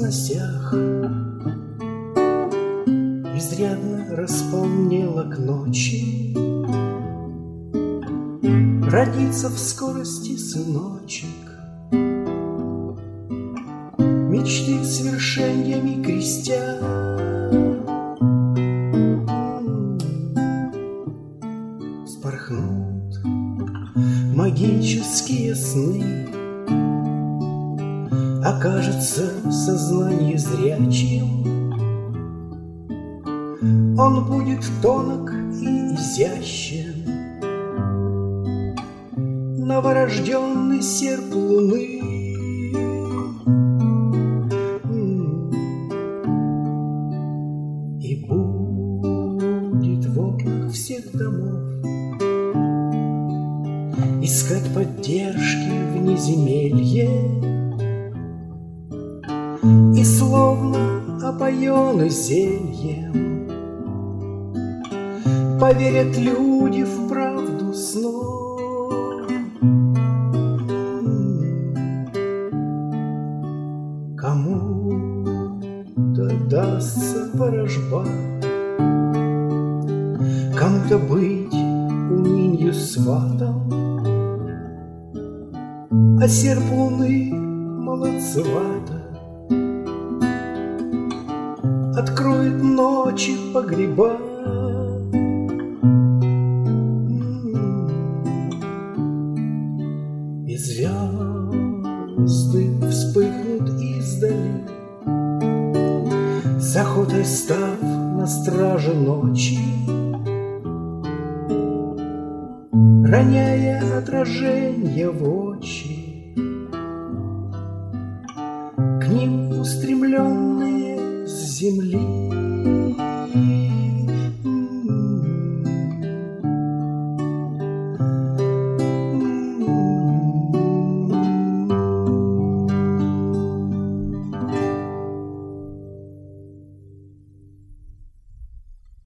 сносях изрядно располнела к ночи. Родится в скорости сыночек, мечты свершениями крестя. Спорхнут магические сны, окажется сознание зрячим. Он будет тонок и изящен, новорожденный серп луны. И будет в окнах всех домов искать поддержки в неземелье. И словно опоенный зельем поверят люди в правду снов. Кому-то дастся ворожба, кому-то быть унынью сватом, а серп луны молодцевато откроет ночи погреба. И звезды вспыхнут издали, с охотой став на страже ночи, роняя отраженья в очи, к ним устремленные с земли.